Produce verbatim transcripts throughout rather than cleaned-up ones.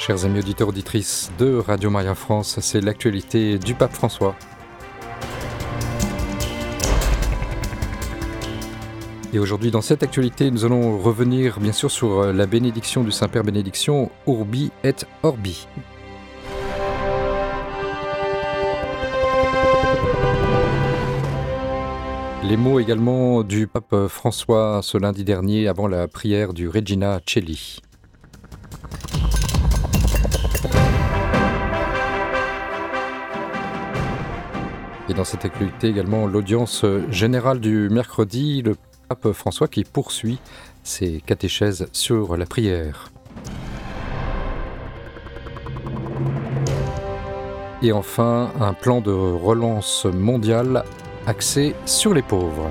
Chers amis auditeurs, auditrices de Radio Maria France, c'est l'actualité du pape François. Et aujourd'hui, dans cette actualité, nous allons revenir bien sûr sur la bénédiction du Saint-Père Bénédiction, Urbi et Orbi. Les mots également du pape François ce lundi dernier avant la prière du Regina Coeli. Et dans cette actualité également l'audience générale du mercredi, le pape François qui poursuit ses catéchèses sur la prière. Et enfin, un plan de relance mondiale axé sur les pauvres.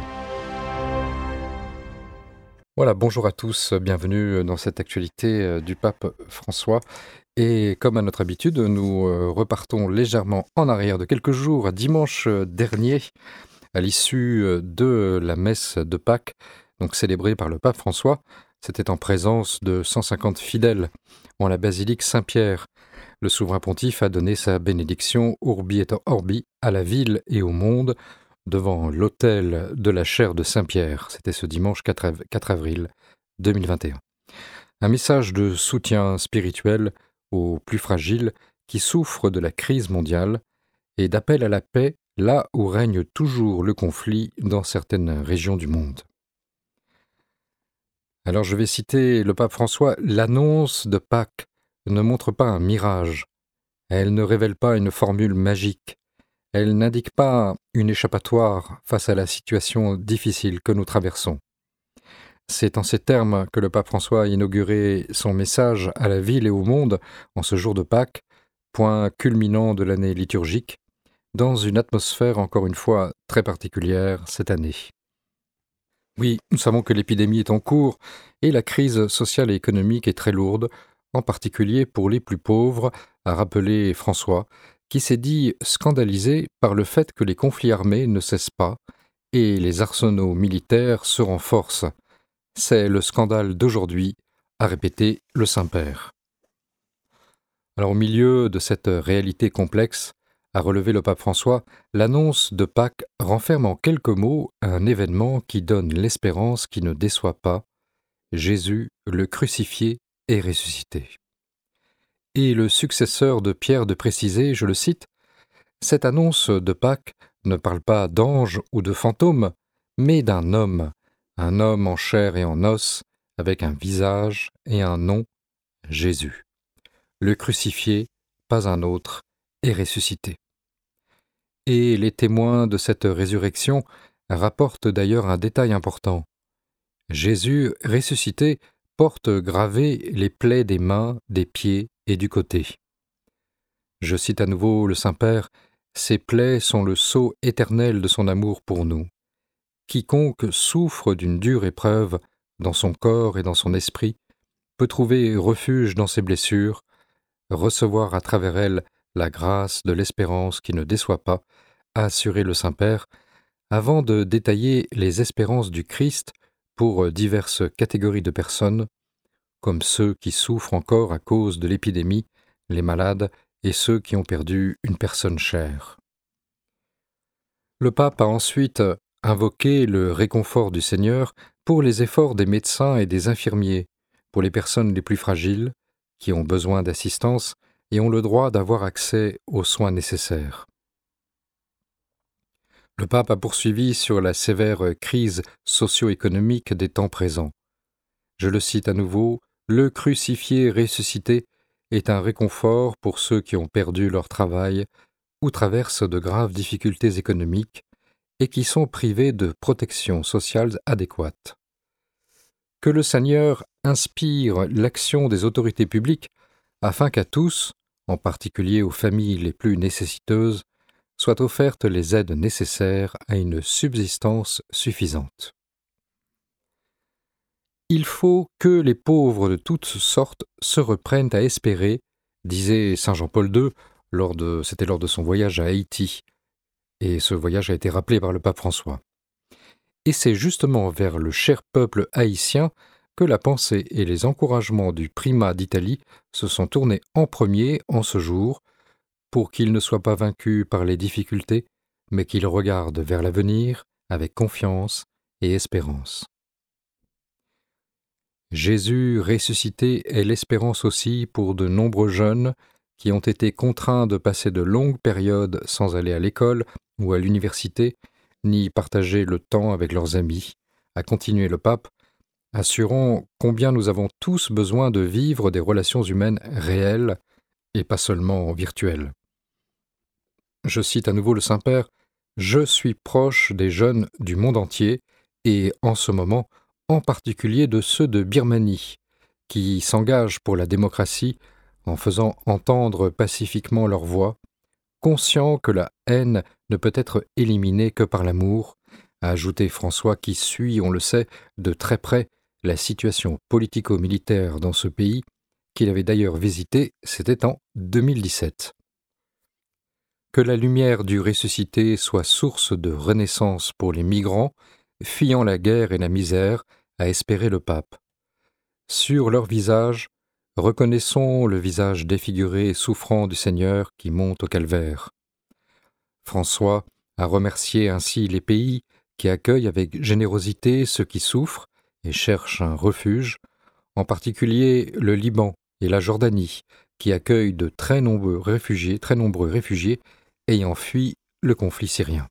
Voilà, bonjour à tous, bienvenue dans cette actualité du pape François. Et comme à notre habitude, nous repartons légèrement en arrière de quelques jours, dimanche dernier, à l'issue de la messe de Pâques, donc célébrée par le pape François. C'était en présence de cent cinquante fidèles en la basilique Saint-Pierre. Le souverain pontife a donné sa bénédiction Urbi et Orbi à la ville et au monde devant l'autel de la chaire de Saint-Pierre. C'était ce dimanche quatre avril deux mille vingt et un. Un message de soutien spirituel aux plus fragiles qui souffrent de la crise mondiale et d'appel à la paix là où règne toujours le conflit dans certaines régions du monde. Alors je vais citer le pape François, l'annonce de Pâques ne montre pas un mirage, elle ne révèle pas une formule magique, elle n'indique pas une échappatoire face à la situation difficile que nous traversons. C'est en ces termes que le pape François a inauguré son message à la ville et au monde en ce jour de Pâques, point culminant de l'année liturgique, dans une atmosphère encore une fois très particulière cette année. Oui, nous savons que l'épidémie est en cours et la crise sociale et économique est très lourde, en particulier pour les plus pauvres, a rappelé François, qui s'est dit scandalisé par le fait que les conflits armés ne cessent pas et les arsenaux militaires se renforcent. C'est le scandale d'aujourd'hui, a répété le Saint-Père. Alors au milieu de cette réalité complexe, a relevé le pape François, l'annonce de Pâques renferme en quelques mots un événement qui donne l'espérance qui ne déçoit pas. Jésus, le crucifié, est ressuscité. Et le successeur de Pierre de préciser, je le cite, « Cette annonce de Pâques ne parle pas d'ange ou de fantôme, mais d'un homme, un homme en chair et en os, avec un visage et un nom, Jésus. Le crucifié, pas un autre, est ressuscité. » Et les témoins de cette résurrection rapportent d'ailleurs un détail important. Jésus, ressuscité, porte gravées les plaies des mains, des pieds et du côté. Je cite à nouveau le Saint-Père, « Ces plaies sont le sceau éternel de son amour pour nous. Quiconque souffre d'une dure épreuve dans son corps et dans son esprit peut trouver refuge dans ses blessures, recevoir à travers elles la grâce de l'espérance qui ne déçoit pas, a assuré le Saint-Père, avant de détailler les espérances du Christ pour diverses catégories de personnes, comme ceux qui souffrent encore à cause de l'épidémie, les malades et ceux qui ont perdu une personne chère. Le pape a ensuite invoqué le réconfort du Seigneur pour les efforts des médecins et des infirmiers, pour les personnes les plus fragiles, qui ont besoin d'assistance et ont le droit d'avoir accès aux soins nécessaires. Le pape a poursuivi sur la sévère crise socio-économique des temps présents. Je le cite à nouveau, « Le crucifié ressuscité est un réconfort pour ceux qui ont perdu leur travail ou traversent de graves difficultés économiques et qui sont privés de protection sociale adéquate. Que le Seigneur inspire l'action des autorités publiques afin qu'à tous, en particulier aux familles les plus nécessiteuses, soient offertes les aides nécessaires à une subsistance suffisante. Il faut que les pauvres de toutes sortes se reprennent à espérer, disait saint Jean-Paul deux, lors de, c'était lors de son voyage à Haïti, et ce voyage a été rappelé par le pape François. Et c'est justement vers le cher peuple haïtien que la pensée et les encouragements du primat d'Italie se sont tournés en premier en ce jour, pour qu'il ne soit pas vaincu par les difficultés, mais qu'il regarde vers l'avenir avec confiance et espérance. Jésus ressuscité est l'espérance aussi pour de nombreux jeunes qui ont été contraints de passer de longues périodes sans aller à l'école ou à l'université, ni partager le temps avec leurs amis, a continué le pape, assurant combien nous avons tous besoin de vivre des relations humaines réelles et pas seulement virtuelles. Je cite à nouveau le Saint-Père, « Je suis proche des jeunes du monde entier et, en ce moment, en particulier de ceux de Birmanie, qui s'engagent pour la démocratie en faisant entendre pacifiquement leur voix, conscients que la haine ne peut être éliminée que par l'amour », a ajouté François qui suit, on le sait, de très près la situation politico-militaire dans ce pays, qu'il avait d'ailleurs visité, c'était en deux mille dix-sept. Que la lumière du ressuscité soit source de renaissance pour les migrants, fuyant la guerre et la misère, a espéré le pape. Sur leur visage, reconnaissons le visage défiguré et souffrant du Seigneur qui monte au calvaire. François a remercié ainsi les pays qui accueillent avec générosité ceux qui souffrent et cherchent un refuge, en particulier le Liban et la Jordanie, qui accueillent de très nombreux réfugiés, très nombreux réfugiés ayant fui le conflit syrien.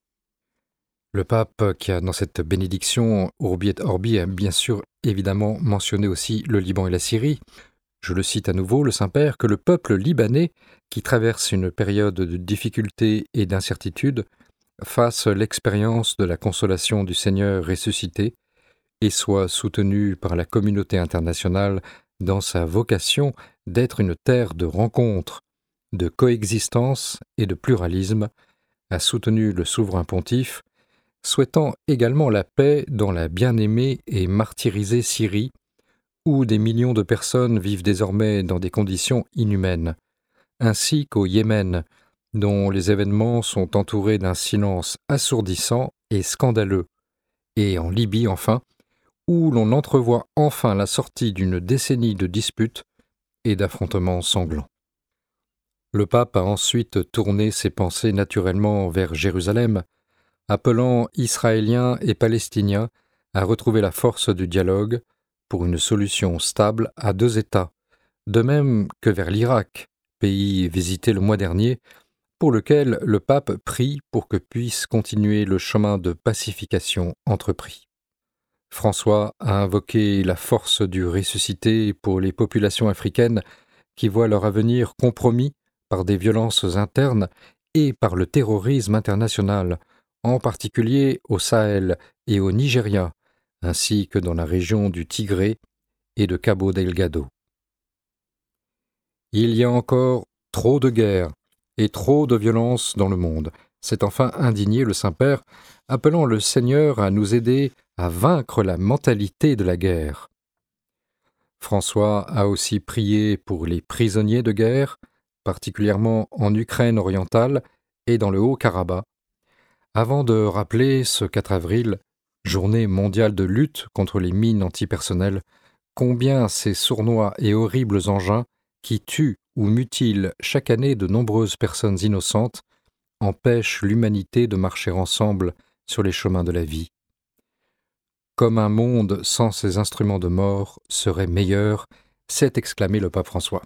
Le pape, qui a dans cette bénédiction Urbi et Orbi, a bien sûr évidemment mentionné aussi le Liban et la Syrie. Je le cite à nouveau, le Saint-Père, que le peuple libanais, qui traverse une période de difficulté et d'incertitude, fasse l'expérience de la consolation du Seigneur ressuscité et soit soutenu par la communauté internationale dans sa vocation d'être une terre de rencontre, de coexistence et de pluralisme, a soutenu le souverain pontife, souhaitant également la paix dans la bien-aimée et martyrisée Syrie, où des millions de personnes vivent désormais dans des conditions inhumaines, ainsi qu'au Yémen, dont les événements sont entourés d'un silence assourdissant et scandaleux, et en Libye enfin, où l'on entrevoit enfin la sortie d'une décennie de disputes et d'affrontements sanglants. Le pape a ensuite tourné ses pensées naturellement vers Jérusalem, appelant Israéliens et Palestiniens à retrouver la force du dialogue pour une solution stable à deux États, de même que vers l'Irak, pays visité le mois dernier, pour lequel le pape prie pour que puisse continuer le chemin de pacification entrepris. François a invoqué la force du ressuscité pour les populations africaines qui voient leur avenir compromis par des violences internes et par le terrorisme international, en particulier au Sahel et au Nigeria, ainsi que dans la région du Tigré et de Cabo Delgado. Il y a encore trop de guerres et trop de violences dans le monde. C'est enfin indigné le Saint-Père, appelant le Seigneur à nous aider à vaincre la mentalité de la guerre. François a aussi prié pour les prisonniers de guerre, particulièrement en Ukraine orientale et dans le Haut-Karabakh, avant de rappeler ce quatre avril, journée mondiale de lutte contre les mines antipersonnelles, combien ces sournois et horribles engins qui tuent ou mutilent chaque année de nombreuses personnes innocentes empêchent l'humanité de marcher ensemble sur les chemins de la vie. Comme un monde sans ces instruments de mort serait meilleur, s'est exclamé le pape François.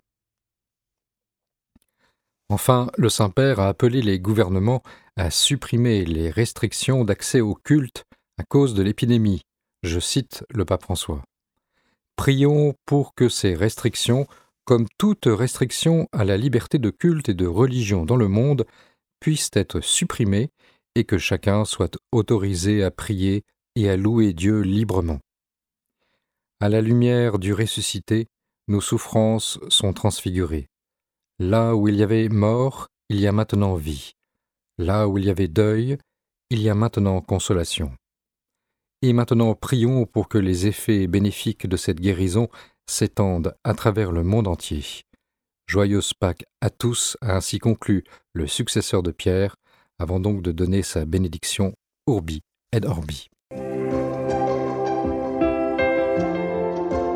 Enfin, le Saint-Père a appelé les gouvernements à supprimer les restrictions d'accès au culte à cause de l'épidémie. Je cite le pape François. Prions pour que ces restrictions, comme toute restriction à la liberté de culte et de religion dans le monde, puissent être supprimées et que chacun soit autorisé à prier et à louer Dieu librement. À la lumière du ressuscité, nos souffrances sont transfigurées. Là où il y avait mort, il y a maintenant vie. Là où il y avait deuil, il y a maintenant consolation. Et maintenant prions pour que les effets bénéfiques de cette guérison s'étendent à travers le monde entier. Joyeuse Pâques à tous, a ainsi conclu le successeur de Pierre, avant donc de donner sa bénédiction Urbi et Orbi.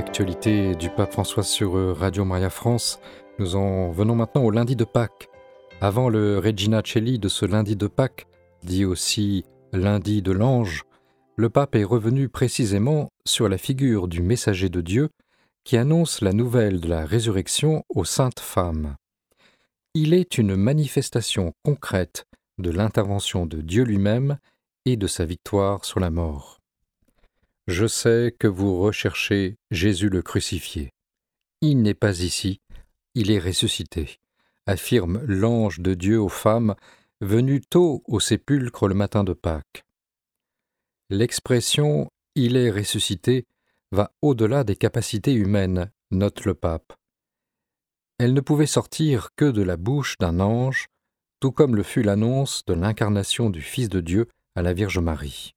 Actualité du pape François sur Radio Maria France. Nous en venons maintenant au lundi de Pâques. Avant le Regina Coeli de ce lundi de Pâques, dit aussi lundi de l'ange, le pape est revenu précisément sur la figure du messager de Dieu qui annonce la nouvelle de la résurrection aux saintes femmes. Il est une manifestation concrète de l'intervention de Dieu lui-même et de sa victoire sur la mort. Je sais que vous recherchez Jésus le crucifié. Il n'est pas ici, il est ressuscité, affirme l'ange de Dieu aux femmes, venu tôt au sépulcre le matin de Pâques. L'expression « il est ressuscité » va au-delà des capacités humaines, note le pape. Elle ne pouvait sortir que de la bouche d'un ange, tout comme le fut l'annonce de l'incarnation du Fils de Dieu à la Vierge Marie.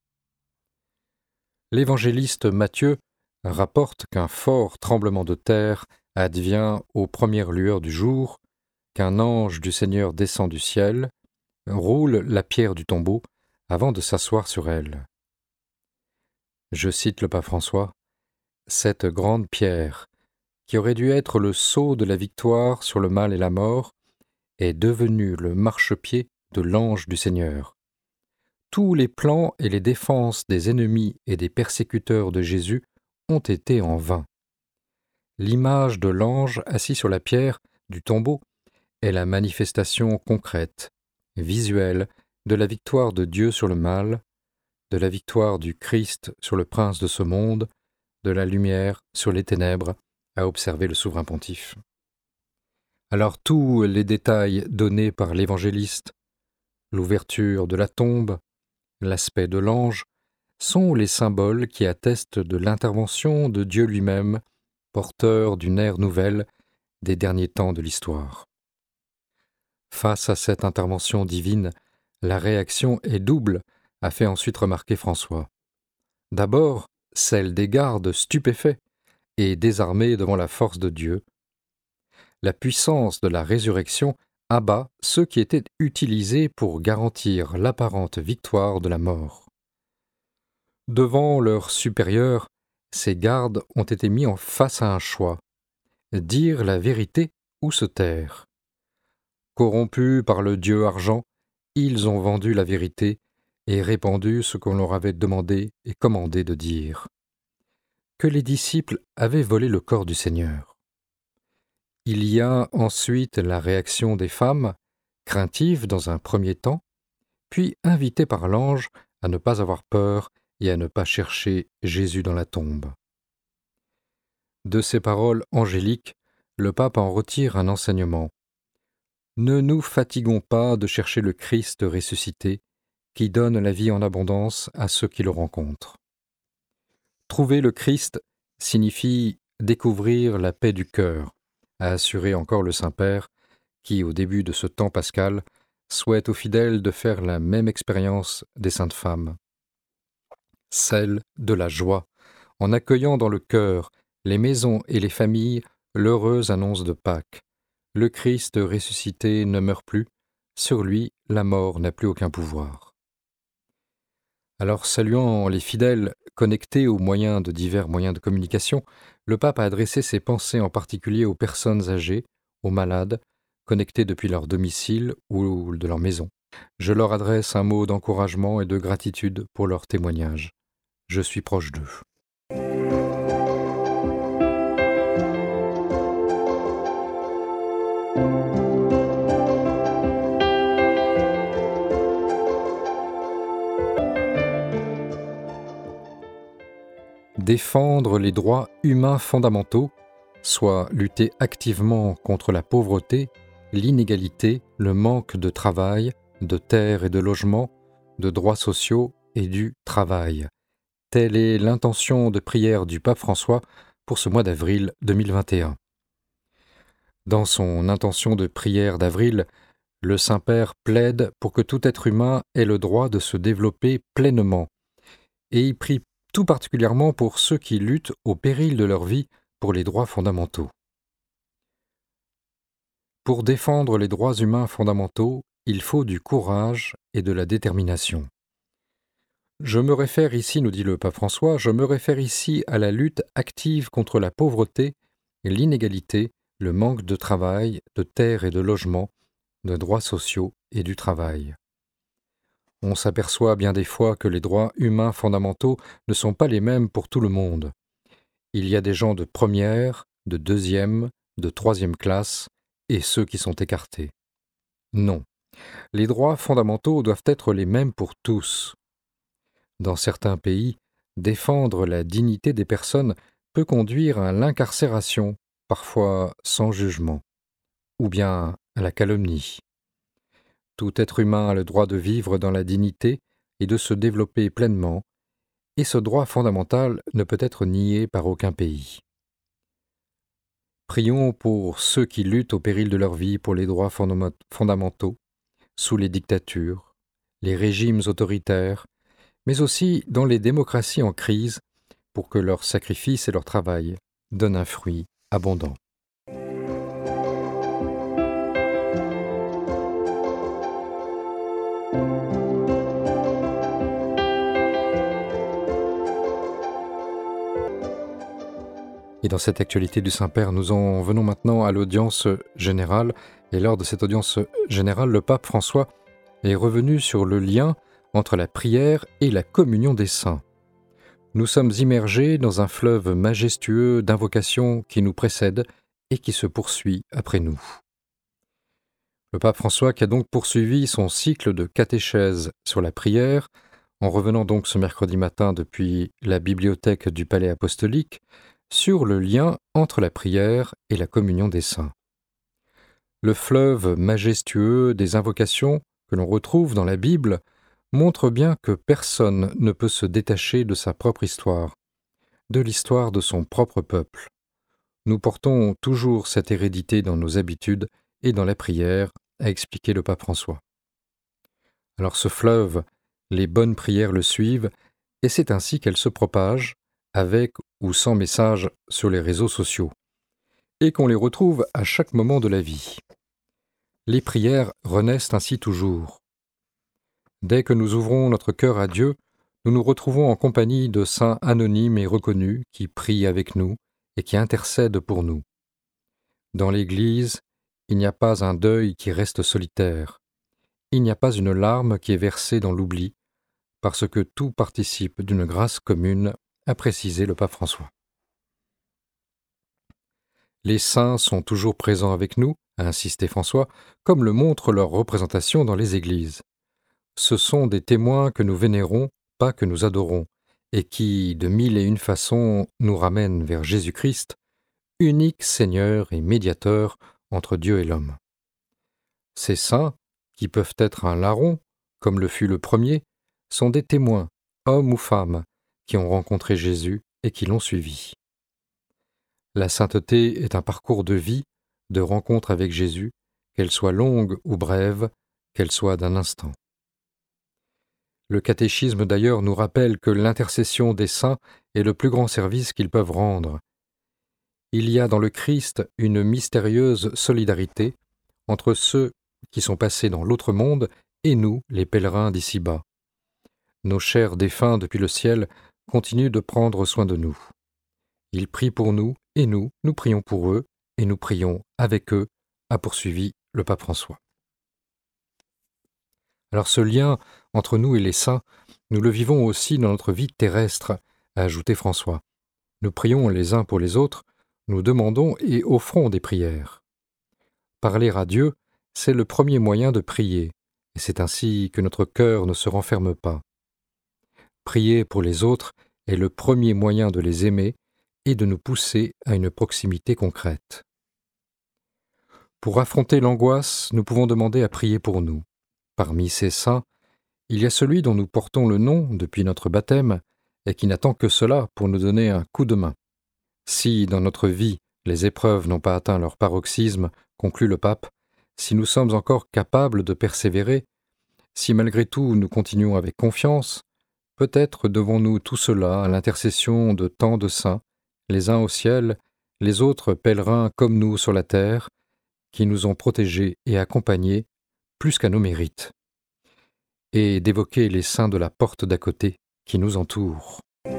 L'évangéliste Matthieu rapporte qu'un fort tremblement de terre advient aux premières lueurs du jour, qu'un ange du Seigneur descend du ciel, roule la pierre du tombeau avant de s'asseoir sur elle. Je cite le pape François, « Cette grande pierre, qui aurait dû être le sceau de la victoire sur le mal et la mort, est devenue le marchepied de l'ange du Seigneur. Tous les plans et les défenses des ennemis et des persécuteurs de Jésus ont été en vain. L'image de l'ange assis sur la pierre du tombeau est la manifestation concrète, visuelle, de la victoire de Dieu sur le mal, de la victoire du Christ sur le prince de ce monde, de la lumière sur les ténèbres, a observé le souverain pontife. Alors tous les détails donnés par l'évangéliste, l'ouverture de la tombe, l'aspect de l'ange, sont les symboles qui attestent de l'intervention de Dieu lui-même, porteur d'une ère nouvelle des derniers temps de l'histoire. Face à cette intervention divine, la réaction est double, a fait ensuite remarquer François. D'abord, celle des gardes stupéfaits et désarmés devant la force de Dieu. La puissance de la résurrection abat ceux qui étaient utilisés pour garantir l'apparente victoire de la mort. Devant leurs supérieurs, ces gardes ont été mis en face à un choix, dire la vérité ou se taire. Corrompus par le dieu argent, ils ont vendu la vérité et répandu ce qu'on leur avait demandé et commandé de dire. Que les disciples avaient volé le corps du Seigneur. Il y a ensuite la réaction des femmes, craintives dans un premier temps, puis invitées par l'ange à ne pas avoir peur et à ne pas chercher Jésus dans la tombe. De ces paroles angéliques, le pape en retire un enseignement. Ne nous fatiguons pas de chercher le Christ ressuscité, qui donne la vie en abondance à ceux qui le rencontrent. Trouver le Christ signifie découvrir la paix du cœur, a assuré encore le Saint-Père, qui, au début de ce temps pascal, souhaite aux fidèles de faire la même expérience des saintes femmes. Celle de la joie, en accueillant dans le cœur les maisons et les familles l'heureuse annonce de Pâques. Le Christ ressuscité ne meurt plus, sur lui la mort n'a plus aucun pouvoir. Alors, saluant les fidèles connectés aux moyens de divers moyens de communication, le pape a adressé ses pensées en particulier aux personnes âgées, aux malades, connectés depuis leur domicile ou de leur maison. Je leur adresse un mot d'encouragement et de gratitude pour leur témoignage. Je suis proche d'eux. Défendre les droits humains fondamentaux, soit lutter activement contre la pauvreté, l'inégalité, le manque de travail, de terre et de logement, de droits sociaux et du travail. Telle est l'intention de prière du pape François pour ce mois d'avril deux mille vingt et un. Dans son intention de prière d'avril, le Saint-Père plaide pour que tout être humain ait le droit de se développer pleinement, et il prie tout particulièrement pour ceux qui luttent au péril de leur vie pour les droits fondamentaux. Pour défendre les droits humains fondamentaux, il faut du courage et de la détermination. Je me réfère ici, nous dit le pape François, je me réfère ici à la lutte active contre la pauvreté et l'inégalité, le manque de travail, de terre et de logement, de droits sociaux et du travail. On s'aperçoit bien des fois que les droits humains fondamentaux ne sont pas les mêmes pour tout le monde. Il y a des gens de première, de deuxième, de troisième classe, et ceux qui sont écartés. Non, les droits fondamentaux doivent être les mêmes pour tous. Dans certains pays, défendre la dignité des personnes peut conduire à l'incarcération, parfois sans jugement, ou bien à la calomnie. Tout être humain a le droit de vivre dans la dignité et de se développer pleinement, et ce droit fondamental ne peut être nié par aucun pays. Prions pour ceux qui luttent au péril de leur vie pour les droits fondamentaux, sous les dictatures, les régimes autoritaires, mais aussi dans les démocraties en crise, pour que leur sacrifice et leur travail donnent un fruit abondant. Et dans cette actualité du Saint-Père, nous en venons maintenant à l'audience générale. Et lors de cette audience générale, le pape François est revenu sur le lien entre la prière et la communion des saints. Nous sommes immergés dans un fleuve majestueux d'invocations qui nous précède et qui se poursuit après nous. Le pape François qui a donc poursuivi son cycle de catéchèse sur la prière, en revenant donc ce mercredi matin depuis la bibliothèque du Palais apostolique, sur le lien entre la prière et la communion des saints. Le fleuve majestueux des invocations que l'on retrouve dans la Bible montre bien que personne ne peut se détacher de sa propre histoire, de l'histoire de son propre peuple. Nous portons toujours cette hérédité dans nos habitudes et dans la prière, a expliqué le pape François. Alors ce fleuve, les bonnes prières le suivent, et c'est ainsi qu'elles se propagent, avec ou sans message sur les réseaux sociaux, et qu'on les retrouve à chaque moment de la vie. Les prières renaissent ainsi toujours. Dès que nous ouvrons notre cœur à Dieu, nous nous retrouvons en compagnie de saints anonymes et reconnus qui prient avec nous et qui intercèdent pour nous. Dans l'Église, il n'y a pas un deuil qui reste solitaire. Il n'y a pas une larme qui est versée dans l'oubli, parce que tout participe d'une grâce commune, a précisé le pape François. Les saints sont toujours présents avec nous, a insisté François, comme le montre leur représentation dans les églises. Ce sont des témoins que nous vénérons, pas que nous adorons, et qui, de mille et une façons, nous ramènent vers Jésus-Christ, unique Seigneur et médiateur entre Dieu et l'homme. Ces saints, qui peuvent être un larron, comme le fut le premier, sont des témoins, hommes ou femmes, qui ont rencontré Jésus et qui l'ont suivi. La sainteté est un parcours de vie, de rencontre avec Jésus, qu'elle soit longue ou brève, qu'elle soit d'un instant. Le catéchisme d'ailleurs nous rappelle que l'intercession des saints est le plus grand service qu'ils peuvent rendre. Il y a dans le Christ une mystérieuse solidarité entre ceux qui sont passés dans l'autre monde et nous, les pèlerins d'ici-bas. Nos chers défunts depuis le ciel continuent de prendre soin de nous. Ils prient pour nous, et nous, nous prions pour eux, et nous prions avec eux, a poursuivi le pape François. Alors ce lien entre nous et les saints, nous le vivons aussi dans notre vie terrestre, a ajouté François. Nous prions les uns pour les autres, nous demandons et offrons des prières. Parler à Dieu, c'est le premier moyen de prier, et c'est ainsi que notre cœur ne se renferme pas. Prier pour les autres est le premier moyen de les aimer et de nous pousser à une proximité concrète. Pour affronter l'angoisse, nous pouvons demander à prier pour nous. Parmi ces saints, il y a celui dont nous portons le nom depuis notre baptême et qui n'attend que cela pour nous donner un coup de main. Si, dans notre vie, les épreuves n'ont pas atteint leur paroxysme, conclut le pape, si nous sommes encore capables de persévérer, si malgré tout nous continuons avec confiance, peut-être devons-nous tout cela à l'intercession de tant de saints, les uns au ciel, les autres pèlerins comme nous sur la terre, qui nous ont protégés et accompagnés plus qu'à nos mérites, et d'évoquer les saints de la porte d'à côté, qui nous entourent.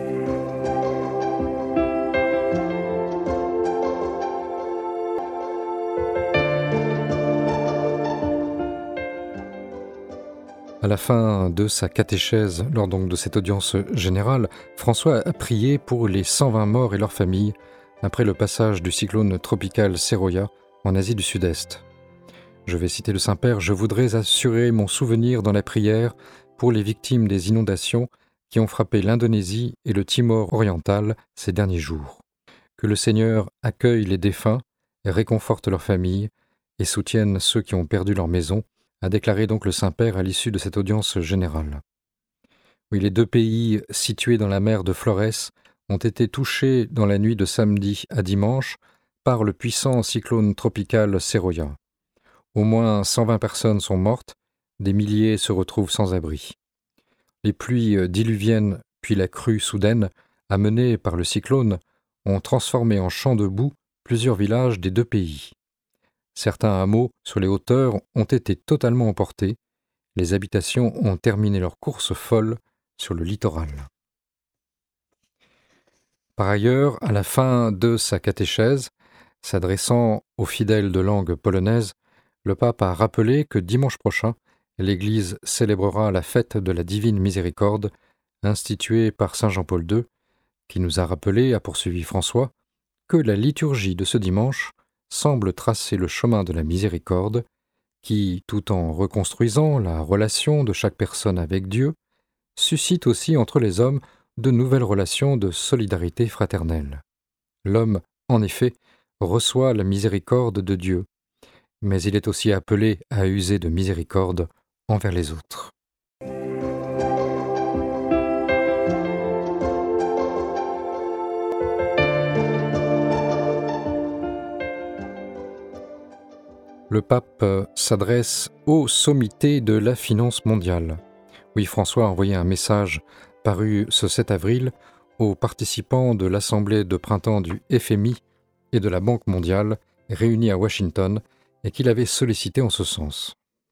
À la fin de sa catéchèse, lors donc de cette audience générale, François a prié pour les cent vingt morts et leurs familles après le passage du cyclone tropical Seroya en Asie du Sud-Est. Je vais citer le Saint-Père, « Je voudrais assurer mon souvenir dans la prière pour les victimes des inondations qui ont frappé l'Indonésie et le Timor oriental ces derniers jours. Que le Seigneur accueille les défunts, réconforte leurs familles et soutienne ceux qui ont perdu leur maison, a déclaré donc le Saint-Père à l'issue de cette audience générale. Oui, les deux pays situés dans la mer de Flores ont été touchés dans la nuit de samedi à dimanche par le puissant cyclone tropical Seroya. Au moins cent vingt personnes sont mortes, des milliers se retrouvent sans abri. Les pluies diluviennes puis la crue soudaine, amenée par le cyclone, ont transformé en champs de boue plusieurs villages des deux pays. Certains hameaux sur les hauteurs ont été totalement emportés. Les habitations ont terminé leur course folle sur le littoral. Par ailleurs, à la fin de sa catéchèse, s'adressant aux fidèles de langue polonaise, le pape a rappelé que dimanche prochain, l'Église célébrera la fête de la Divine Miséricorde, instituée par saint Jean-Paul deux, qui nous a rappelé, a poursuivi François, que la liturgie de ce dimanche semble tracer le chemin de la miséricorde, qui, tout en reconstruisant la relation de chaque personne avec Dieu, suscite aussi entre les hommes de nouvelles relations de solidarité fraternelle. L'homme, en effet, reçoit la miséricorde de Dieu, mais il est aussi appelé à user de miséricorde envers les autres. Le pape s'adresse aux sommités de la finance mondiale. Oui, François a envoyé un message paru ce sept avril aux participants de l'Assemblée de printemps du F M I et de la Banque mondiale réunis à Washington et qu'il avait sollicité en ce sens.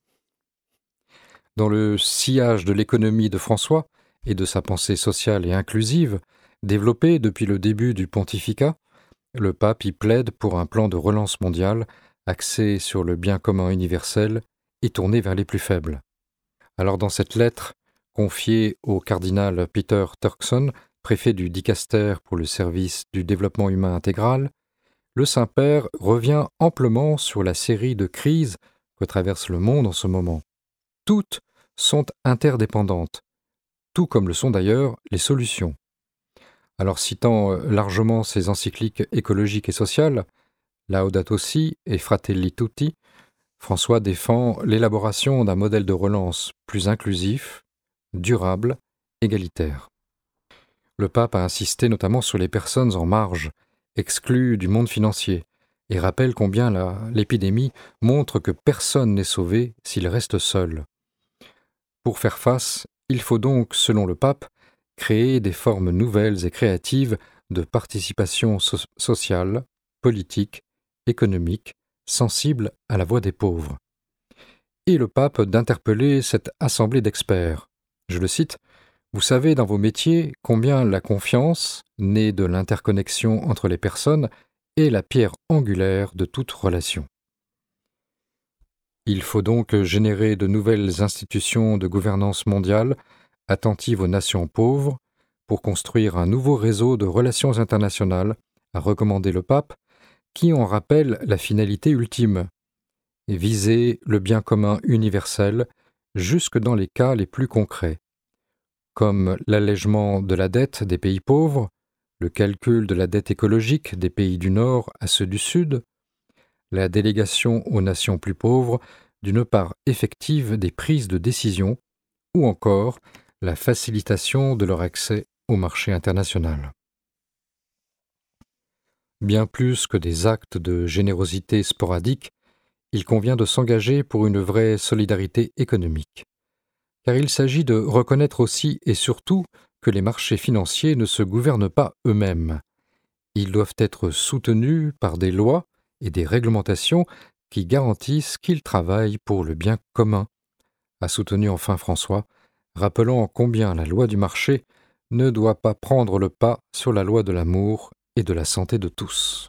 Dans le sillage de l'économie de François et de sa pensée sociale et inclusive, développée depuis le début du pontificat, le pape y plaide pour un plan de relance mondiale axé sur le bien commun universel et tourné vers les plus faibles. Alors dans cette lettre, confiée au cardinal Peter Turkson, préfet du Dicaster pour le service du développement humain intégral, le Saint-Père revient amplement sur la série de crises que traverse le monde en ce moment. Toutes sont interdépendantes, tout comme le sont d'ailleurs les solutions. Alors citant largement ses encycliques écologiques et sociales, Laudato Si et Fratelli Tutti, François défend l'élaboration d'un modèle de relance plus inclusif, durable, égalitaire. Le pape a insisté notamment sur les personnes en marge, exclues du monde financier, et rappelle combien la, l'épidémie montre que personne n'est sauvé s'il reste seul. Pour faire face, il faut donc, selon le pape, créer des formes nouvelles et créatives de participation so- sociale, politique, économique, sensible à la voix des pauvres. Et le pape d'interpeller cette assemblée d'experts. Je le cite, « Vous savez dans vos métiers combien la confiance, née de l'interconnexion entre les personnes, est la pierre angulaire de toute relation. Il faut donc générer de nouvelles institutions de gouvernance mondiale attentives aux nations pauvres pour construire un nouveau réseau de relations internationales, a recommandé le pape, qui en rappelle la finalité ultime, et viser le bien commun universel jusque dans les cas les plus concrets, comme l'allègement de la dette des pays pauvres, le calcul de la dette écologique des pays du Nord à ceux du Sud, la délégation aux nations plus pauvres d'une part effective des prises de décision, ou encore la facilitation de leur accès au marché international. Bien plus que des actes de générosité sporadiques, il convient de s'engager pour une vraie solidarité économique. Car il s'agit de reconnaître aussi et surtout que les marchés financiers ne se gouvernent pas eux-mêmes. Ils doivent être soutenus par des lois et des réglementations qui garantissent qu'ils travaillent pour le bien commun, a soutenu enfin François, rappelant combien la loi du marché ne doit pas prendre le pas sur la loi de l'amour et de la santé de tous.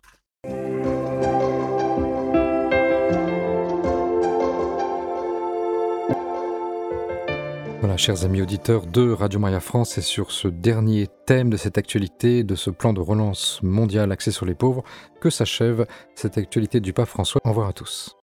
Voilà, chers amis auditeurs de Radio Maria France, et sur ce dernier thème de cette actualité, de ce plan de relance mondial axé sur les pauvres, que s'achève cette actualité du pape François. Au revoir à tous.